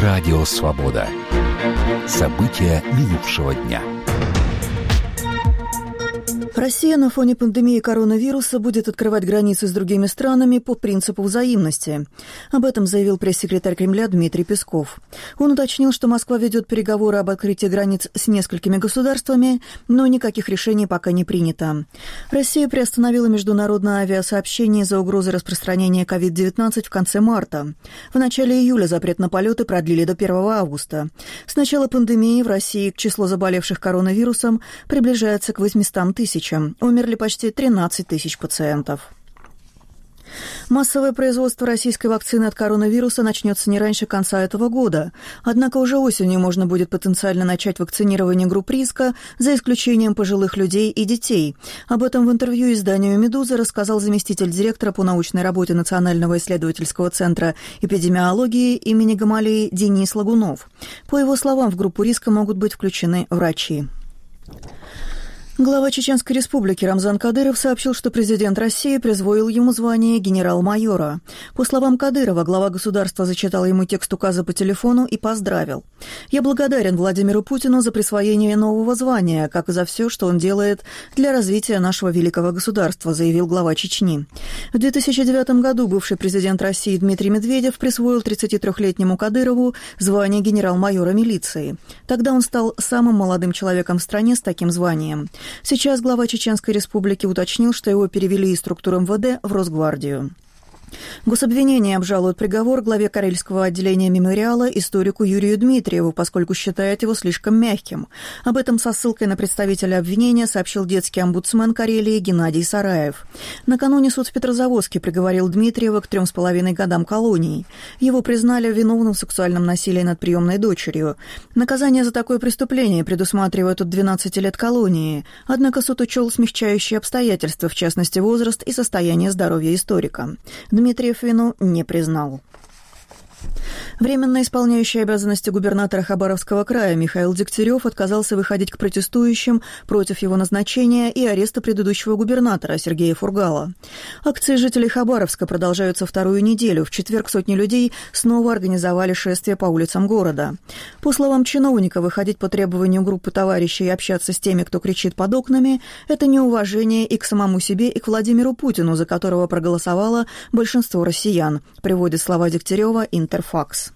Радио «Свобода». События минувшего дня. Россия на фоне пандемии коронавируса будет открывать границы с другими странами по принципу взаимности. Об этом заявил пресс-секретарь Кремля Дмитрий Песков. Он уточнил, что Москва ведет переговоры об открытии границ с несколькими государствами, но никаких решений пока не принято. Россия приостановила международное авиасообщение из-за угрозы распространения COVID-19 в конце марта. В начале июля запрет на полеты продлили до 1 августа. С начала пандемии в России число заболевших коронавирусом приближается к 800 тысячам. Умерли почти 13 тысяч пациентов. Массовое производство российской вакцины от коронавируса начнется не раньше конца этого года. Однако уже осенью можно будет потенциально начать вакцинирование групп риска, за исключением пожилых людей и детей. Об этом в интервью изданию «Медуза» рассказал заместитель директора по научной работе Национального исследовательского центра эпидемиологии имени Гамалеи Денис Лагунов. По его словам, в группу риска могут быть включены врачи. Глава Чеченской республики Рамзан Кадыров сообщил, что президент России присвоил ему звание генерал-майора. По словам Кадырова, глава государства зачитал ему текст указа по телефону и поздравил. «Я благодарен Владимиру Путину за присвоение нового звания, как и за все, что он делает для развития нашего великого государства», заявил глава Чечни. В 2009 году бывший президент России Дмитрий Медведев присвоил 33-летнему Кадырову звание генерал-майора милиции. Тогда он стал самым молодым человеком в стране с таким званием. Сейчас глава Чеченской республики уточнил, что его перевели из структур МВД в Росгвардию. Гособвинение обжалует приговор главе Карельского отделения мемориала историку Юрию Дмитриеву, поскольку считает его слишком мягким. Об этом со ссылкой на представителя обвинения сообщил детский омбудсмен Карелии Геннадий Сараев. Накануне суд в Петрозаводске приговорил Дмитриева к 3,5 годам колонии. Его признали виновным в сексуальном насилии над приемной дочерью. Наказание за такое преступление предусматривает от 12 лет колонии. Однако суд учел смягчающие обстоятельства, в частности возраст и состояние здоровья историка. Дмитриев вину не признал. Временно исполняющий обязанности губернатора Хабаровского края Михаил Дегтярев отказался выходить к протестующим против его назначения и ареста предыдущего губернатора Сергея Фургала. Акции жителей Хабаровска продолжаются вторую неделю. В четверг сотни людей снова организовали шествие по улицам города. По словам чиновника, выходить по требованию группы товарищей и общаться с теми, кто кричит под окнами, это неуважение и к самому себе, и к Владимиру Путину, за которого проголосовало большинство россиян, приводит слова Дегтярева Интерфакс.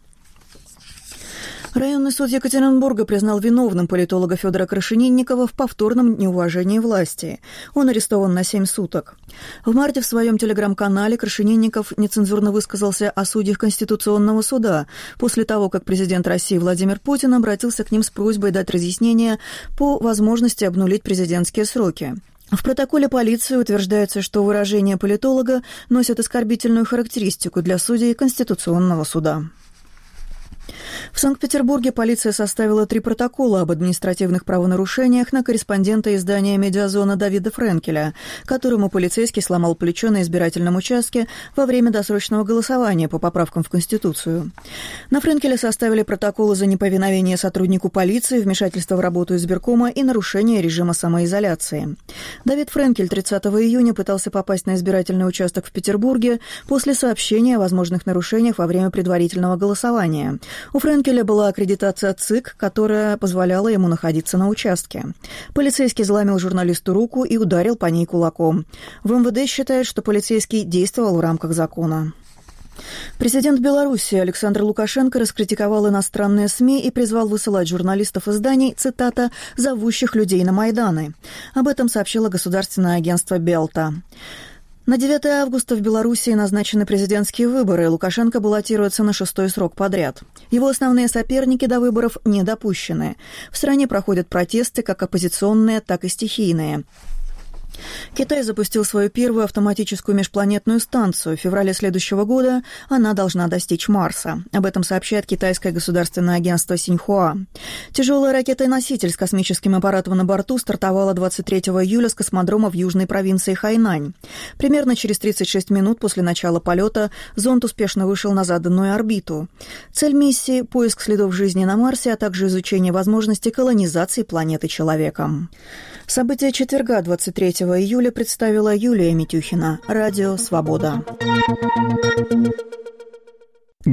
Районный суд Екатеринбурга признал виновным политолога Федора Крашенинникова в повторном неуважении власти. Он арестован на 7 суток. В марте в своем телеграм-канале Крашенинников нецензурно высказался о судьях Конституционного суда после того, как президент России Владимир Путин обратился к ним с просьбой дать разъяснения по возможности обнулить президентские сроки. В протоколе полиции утверждается, что выражения политолога носят оскорбительную характеристику для судей Конституционного суда. В Санкт-Петербурге полиция составила 3 протокола об административных правонарушениях на корреспондента издания «Медиазона» Давида Френкеля, которому полицейский сломал плечо на избирательном участке во время досрочного голосования по поправкам в Конституцию. На Френкеля составили протоколы за неповиновение сотруднику полиции, вмешательство в работу избиркома и нарушение режима самоизоляции. Давид Френкель 30 июня пытался попасть на избирательный участок в Петербурге после сообщения о возможных нарушениях во время предварительного голосования. У Френкеля была аккредитация ЦИК, которая позволяла ему находиться на участке. Полицейский заломил журналисту руку и ударил по ней кулаком. В МВД считают, что полицейский действовал в рамках закона. Президент Беларуси Александр Лукашенко раскритиковал иностранные СМИ и призвал высылать журналистов изданий, цитата, «зовущих людей на Майданы». Об этом сообщило государственное агентство «Белта». На 9 августа в Белоруссии назначены президентские выборы, и Лукашенко баллотируется на 6-й срок подряд. Его основные соперники до выборов не допущены. В стране проходят протесты, как оппозиционные, так и стихийные. Китай запустил свою первую автоматическую межпланетную станцию. В феврале следующего года она должна достичь Марса. Об этом сообщает китайское государственное агентство Синьхуа. Тяжелая ракета-носитель с космическим аппаратом на борту стартовала 23 июля с космодрома в южной провинции Хайнань. Примерно через 36 минут после начала полета зонд успешно вышел на заданную орбиту. Цель миссии – поиск следов жизни на Марсе, а также изучение возможности колонизации планеты человеком. События четверга, 23 июля, представила Юлия Митюхина. Радио «Свобода».